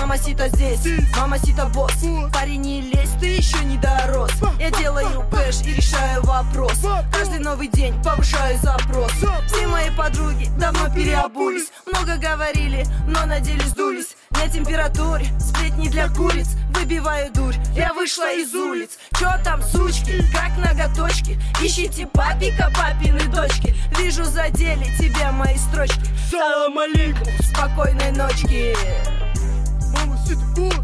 Мамасита здесь, мамасита босс. Парень, не лезь, ты еще не дорос. Я делаю кэш и решаю вопрос. Каждый новый день повышаю запрос. Все мои подруги давно переобулись. Много говорили, но на деле сдулись. На температуре, сплетни для куриц. Выбиваю дурь, я вышла из улиц. Чё там, сучки, как ноготочки? Ищите папика, папины дочки. Вижу, задели тебя мои строчки. Салам алейкум, спокойной ночки. Мамасита босс.